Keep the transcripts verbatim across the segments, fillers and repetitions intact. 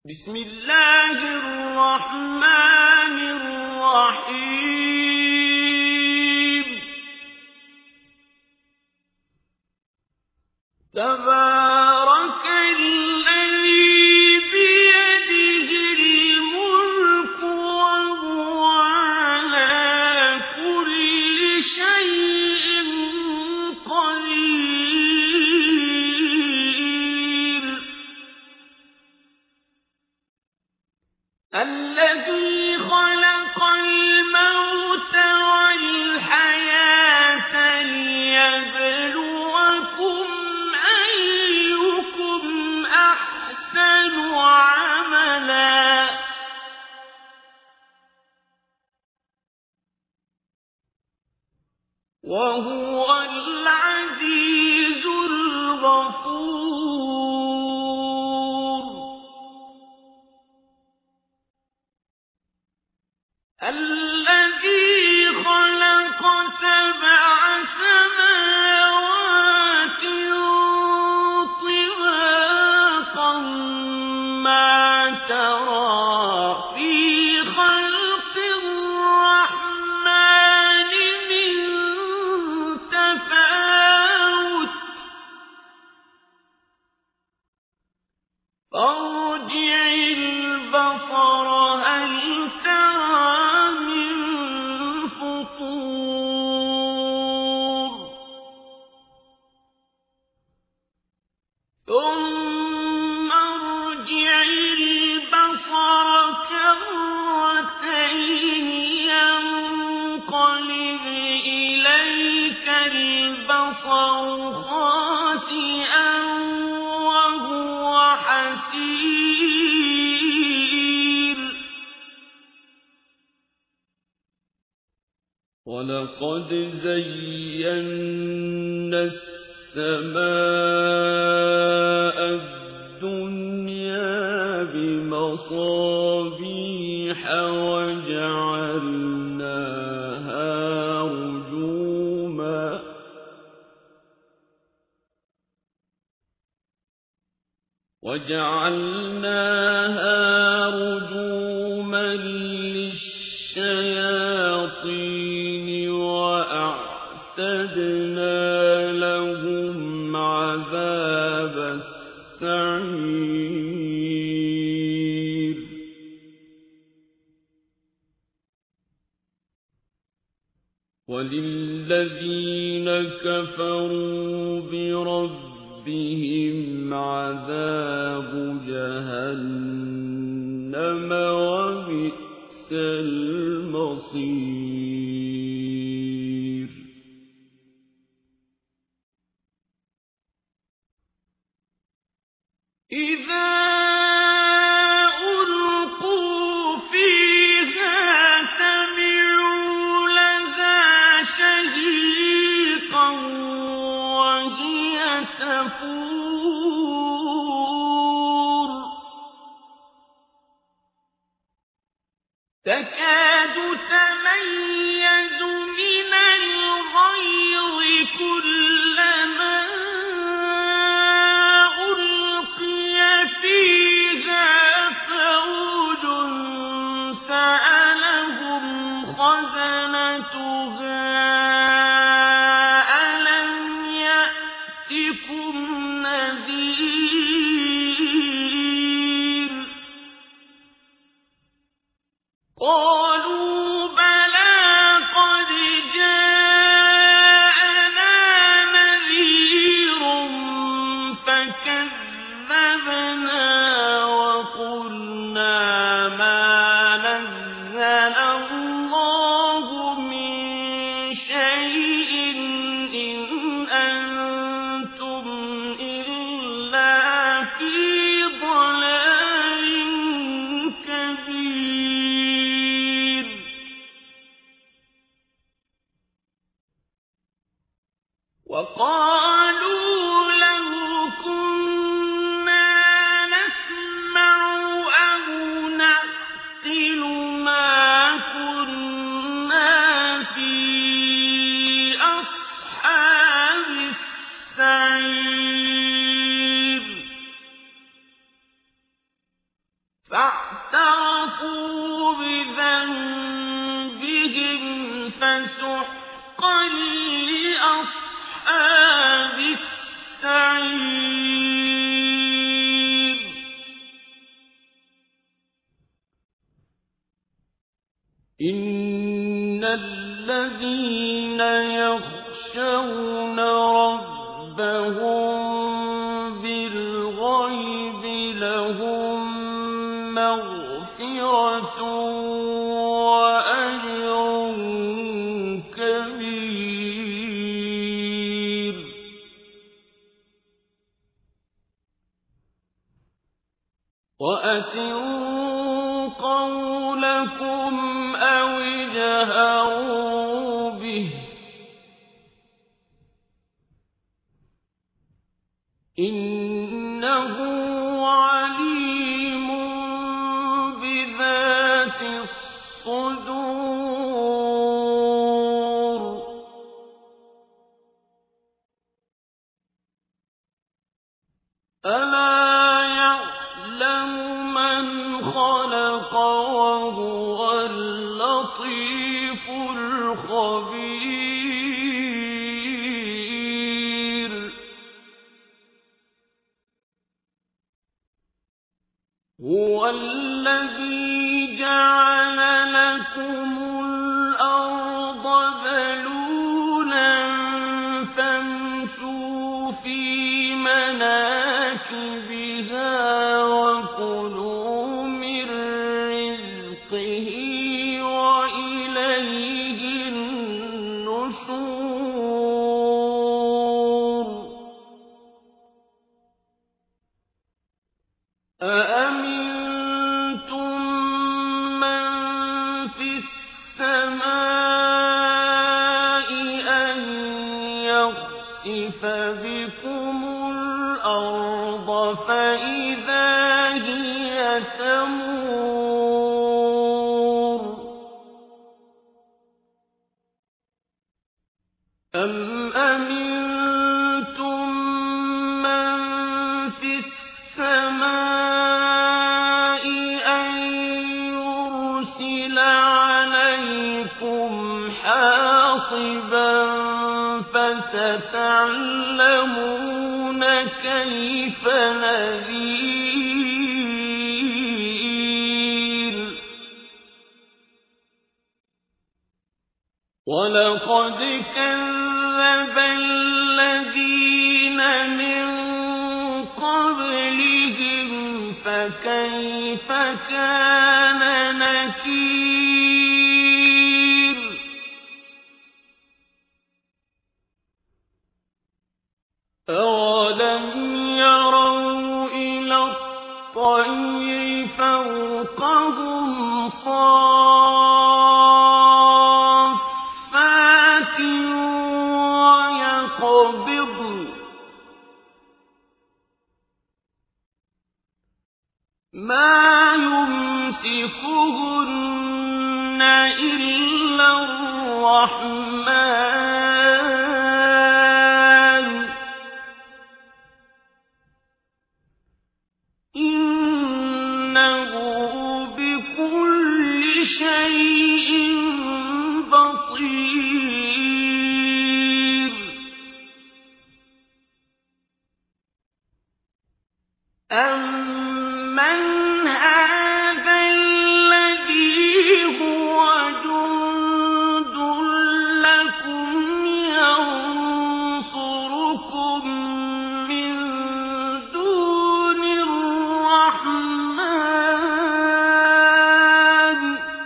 بسم الله الرحمن الرحيم تبارك الذي بيده الملك وهو على كل شيء قدير الذي خلق الموت والحياة ليبلوكم أيكم أحسن عملا وهو العزيز الغفور الذي خلق سبع سماوات طباقا ما ترى في خلق الرحمن من تفاوت فارجع البصر هل ترى من فطور ثم ارجع البصر كرتين ينقلب إليك البصر خاسئا وهو حسير ولقد زينا السماء الدنيا بمصابيح وجعلناها رجوما وجعلناها رجوما للشياطين وأعتدنا لهم عذاب السعير وللذين كفروا بربهم عذاب جهنم وبئس المصير إذا ألقوا فيها سمعوا لها شهيقا وهي تفور تكاد تميز من الغيظ كلما ألقي فيها فوج سألهم خزنتها ألم يأتكم نذير قالوا بلى قد جاءنا نذير فكذبنا وقلنا ما نزل الله من شيء إن أنتم إلا في ضلال كبير فاعترفوا بذنبهم فسحقا لأصحاب السعير إن الذين يخشون ربهم بالغيب لهم مغفرة وأجر كبير وأسروا قولكم أو اجهروا به إنه عليم بذات الصدور ألا يعلم من خلق وهو اللطيف الخبير هو الذي جعل لكم الأرض ذلولا فامشوا في مناكبها وكلوا من رزقه وإليه النشور أأمنتم من في السماء أن يخسف بكم الأرض فإذا هي تمور أم أمنتم من في السماء أن يرسل عليكم حاصبا فستعلمون كيف نذير ولقد كذب الذين من قبلهم فكيف كان نكير أولم يروا إلى الطير فوقهم صافات ويقبضن ما يمسكهن إلا الرحمن إنه بكل شيء بصير أمن هذا الذي هو جند لكم ينصركم من دون الرحمن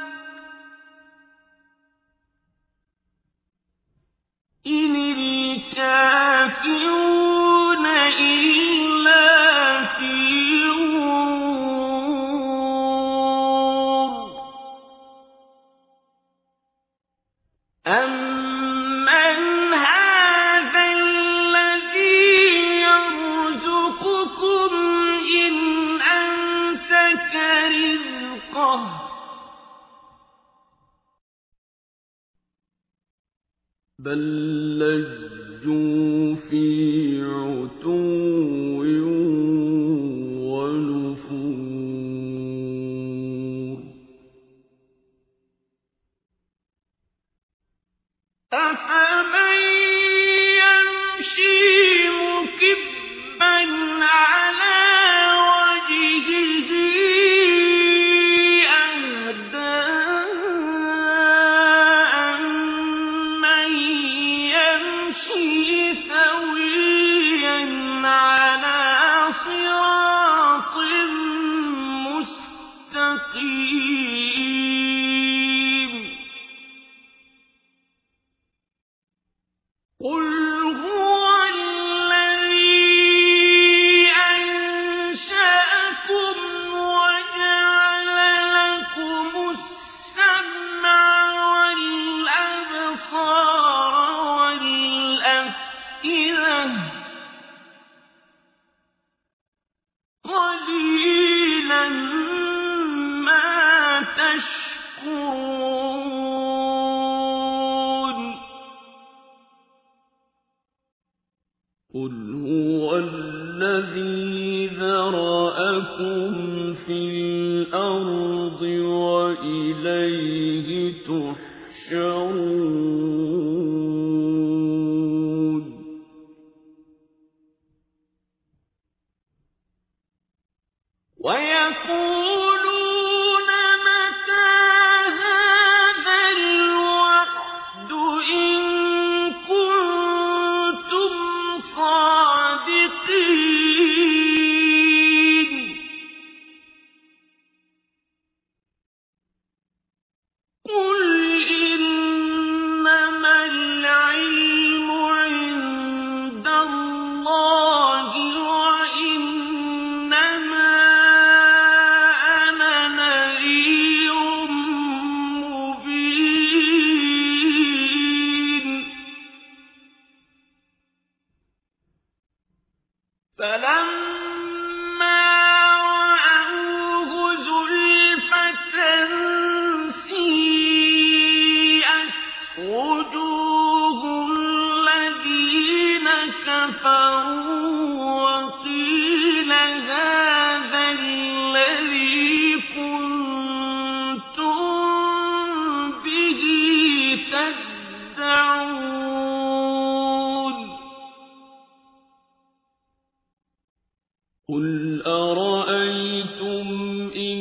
إن الكافرون إلا في غرور أمن هذا الذي يرزقكم إن أمسك رزقه بل لجوا في عتو ونفور في الأرض وإليه تحشرون ويقولون متى هذا الوعد إن كنتم صادقين قل إنما العلم عند الله وإنما أنا نذير مبين فلما رأوه زلفة سيئت وجوه الذين كفروا وقيل هذا الذي كنتم به تدعون قل أرأيتم إن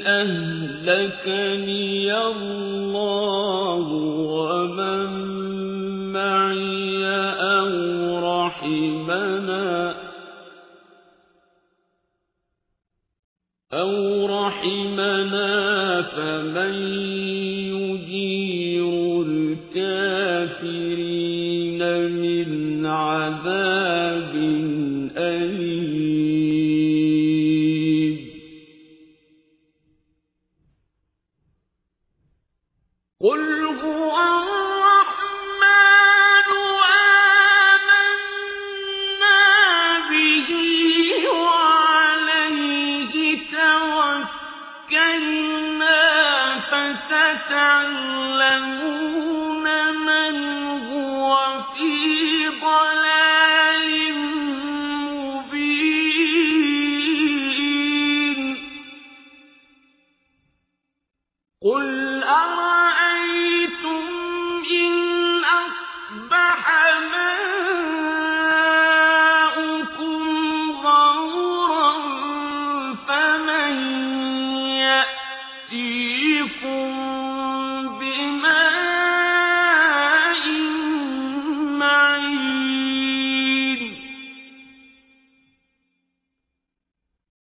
أهلكني الله ومن معي أو رحمنا أو رحمنا فمن يجير الكافرين من عذاب أليم قل هو الرحمن آمنا به وعليه توكلنا فستعلمون من هو في ضلال مبين قل أرأيتم إن